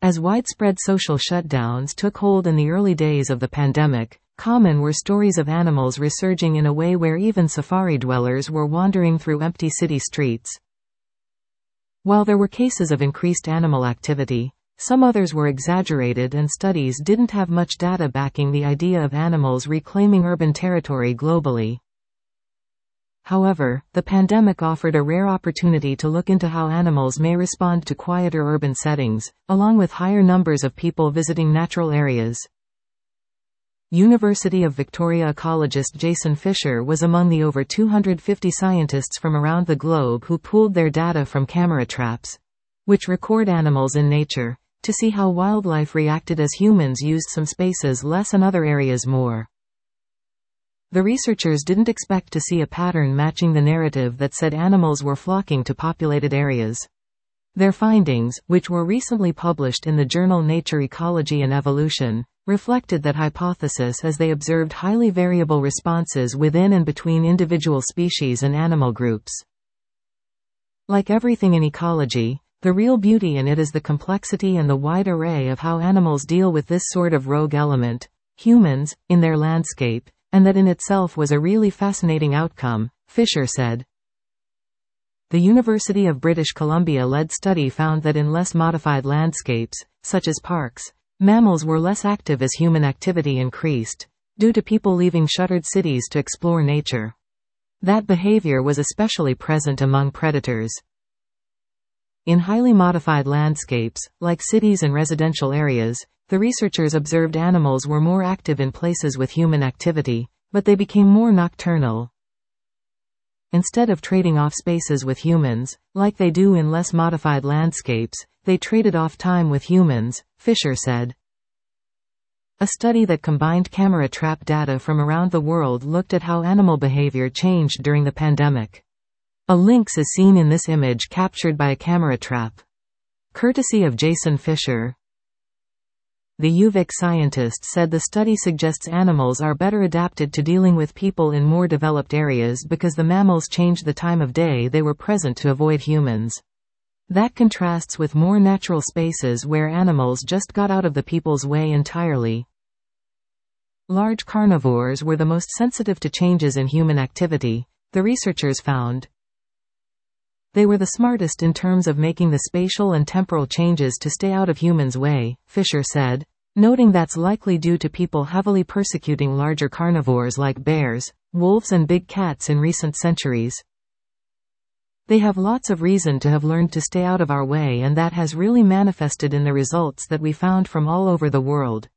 As widespread social shutdowns took hold in the early days of the pandemic, common were stories of animals resurging in a way where even safari dwellers were wandering through empty city streets. While there were cases of increased animal activity, some others were exaggerated and studies didn't have much data backing the idea of animals reclaiming urban territory globally. However, the pandemic offered a rare opportunity to look into how animals may respond to quieter urban settings, along with higher numbers of people visiting natural areas. University of Victoria ecologist Jason Fisher was among the over 250 scientists from around the globe who pooled their data from camera traps, which record animals in nature, to see how wildlife reacted as humans used some spaces less and other areas more. The researchers didn't expect to see a pattern matching the narrative that said animals were flocking to populated areas. Their findings, which were recently published in the journal Nature Ecology and Evolution, reflected that hypothesis as they observed highly variable responses within and between individual species and animal groups. Like everything in ecology, the real beauty in it is the complexity and the wide array of how animals deal with this sort of rogue element, humans, in their landscape, and that in itself was a really fascinating outcome, Fisher said. The University of British Columbia-led study found that in less modified landscapes, such as parks, mammals were less active as human activity increased, due to people leaving shuttered cities to explore nature. That behavior was especially present among predators. In highly modified landscapes, like cities and residential areas, the researchers observed animals were more active in places with human activity, but they became more nocturnal. Instead of trading off spaces with humans, like they do in less modified landscapes, they traded off time with humans, Fisher said. A study that combined camera trap data from around the world looked at how animal behavior changed during the pandemic. A lynx is seen in this image captured by a camera trap. Courtesy of Jason Fisher. The UVic scientist said the study suggests animals are better adapted to dealing with people in more developed areas because the mammals changed the time of day they were present to avoid humans. That contrasts with more natural spaces where animals just got out of the people's way entirely. Large carnivores were the most sensitive to changes in human activity, the researchers found. They were the smartest in terms of making the spatial and temporal changes to stay out of humans' way, Fisher said, noting that's likely due to people heavily persecuting larger carnivores like bears, wolves and big cats in recent centuries. They have lots of reason to have learned to stay out of our way, and that has really manifested in the results that we found from all over the world.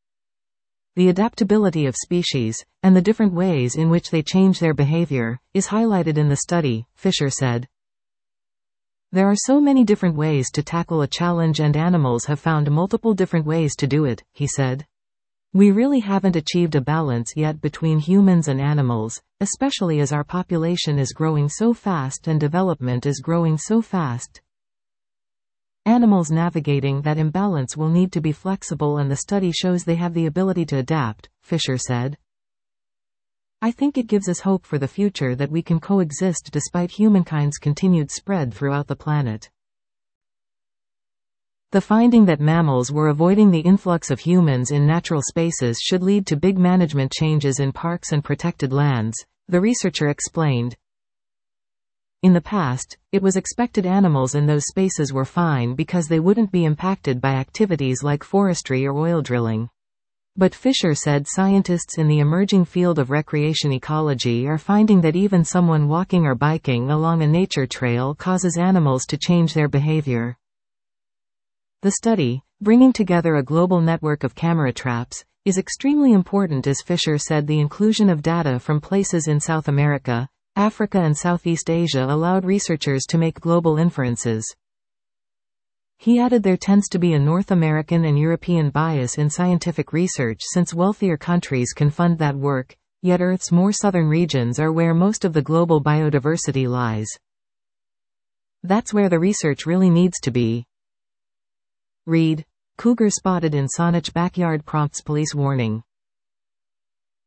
The adaptability of species, and the different ways in which they change their behavior, is highlighted in the study, Fisher said. There are so many different ways to tackle a challenge and animals have found multiple different ways to do it, he said. We really haven't achieved a balance yet between humans and animals, especially as our population is growing so fast and development is growing so fast. Animals navigating that imbalance will need to be flexible, and the study shows they have the ability to adapt, Fisher said. I think it gives us hope for the future that we can coexist despite humankind's continued spread throughout the planet. The finding that mammals were avoiding the influx of humans in natural spaces should lead to big management changes in parks and protected lands, the researcher explained. In the past, it was expected animals in those spaces were fine because they wouldn't be impacted by activities like forestry or oil drilling. But Fisher said scientists in the emerging field of recreation ecology are finding that even someone walking or biking along a nature trail causes animals to change their behavior. The study, bringing together a global network of camera traps, is extremely important as Fisher said. The inclusion of data from places in South America, Africa and Southeast Asia allowed researchers to make global inferences. He added there tends to be a North American and European bias in scientific research since wealthier countries can fund that work, yet Earth's more southern regions are where most of the global biodiversity lies. That's where the research really needs to be. Read. Cougar spotted in Saanich backyard prompts police warning.